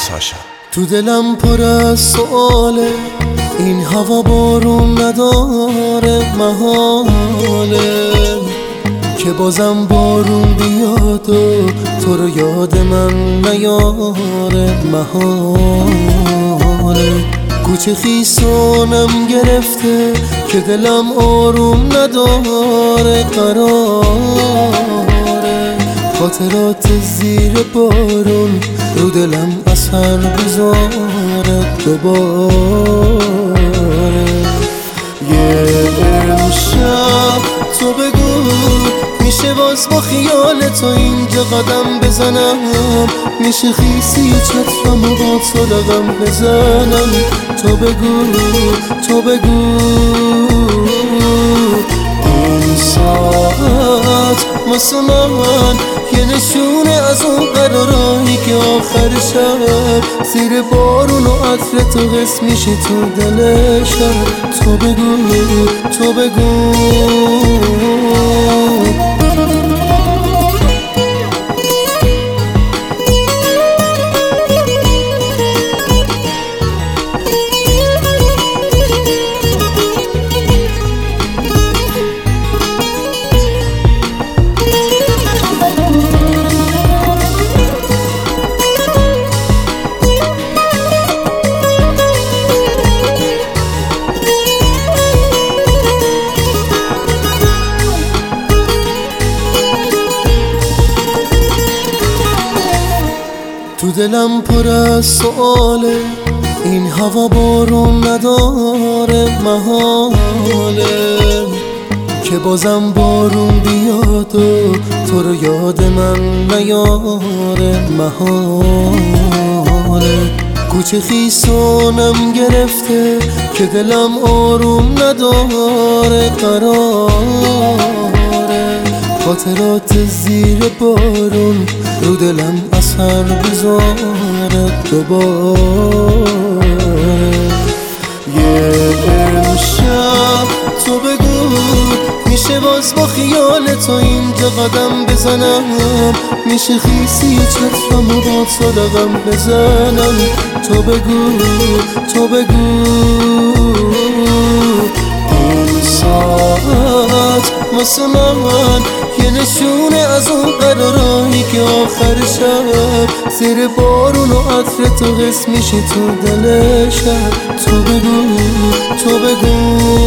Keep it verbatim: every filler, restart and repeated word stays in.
ساشا. تو دلم پر از سؤاله، این هوا بارون نداره، محاله که بازم بارون بیاد و تو رو یاد من نیاره، محاله کوچه خیسانم گرفته که دلم آروم نداره، قراره خاطرات زیر بارون رو دلم اثر بذاره دوباره. یه امشب تو بگو میشه باز با خیال تو اینجا قدم بزنم، میشه خیسی چترم و با صدقم بزنم، تو بگو تو بگو این ساعت واسه من یه نشونه از اون قرارایی که آخر شب زیر بارون و عطر تو حس میشه تو دل شب، تو بگو تو بگو. تو دلم پر از سؤاله، این هوا بارون نداره، محاله که بازم بارون بیاد و تو رو یاد من نیاره، محاله کوچه خیسانم گرفته که دلم آروم نداره، قراره خاطرات زیر بارون رو دلم اثر بذاره دوباره. یه امشب تو بگو میشه باز با خیال تو اینجا قدم بزنم، میشه خیسی چترم و با صدقم بزنم، تو بگو تو بگو این ساعت واسه من یه نشونه از اون قرارایی که آخر شب زیر بارون و عطر تو حس میشه تو دل شب، تو بگو تو بگو.